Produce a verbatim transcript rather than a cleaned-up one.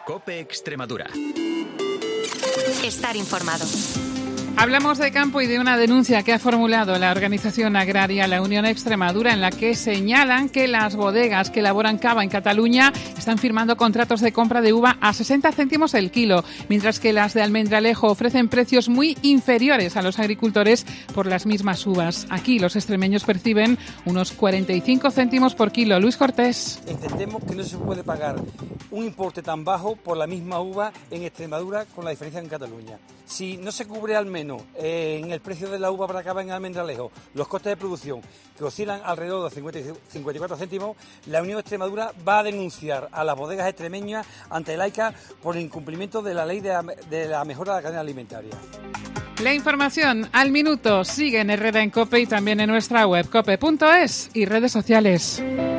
COPE Extremadura. Estar informado. Hablamos de campo y de una denuncia que ha formulado la organización agraria La Unión Extremadura, en la que señalan que las bodegas que elaboran cava en Cataluña están firmando contratos de compra de uva a sesenta céntimos el kilo, mientras que las de Almendralejo ofrecen precios muy inferiores a los agricultores por las mismas uvas. Aquí los extremeños perciben unos cuarenta y cinco céntimos por kilo. Luis Cortés. Entendemos que no se puede pagar un importe tan bajo por la misma uva en Extremadura con la diferencia en Cataluña. Si no se cubre al menos eh, en el precio de la uva para cava en Almendralejo los costes de producción, que oscilan alrededor de cincuenta, cincuenta y cuatro céntimos, la Unión Extremadura va a denunciar a las bodegas extremeñas ante el AICA por el incumplimiento de la ley de la, de la mejora de la cadena alimentaria. La información al minuto sigue en Herrera en COPE y también en nuestra web cope punto es y redes sociales.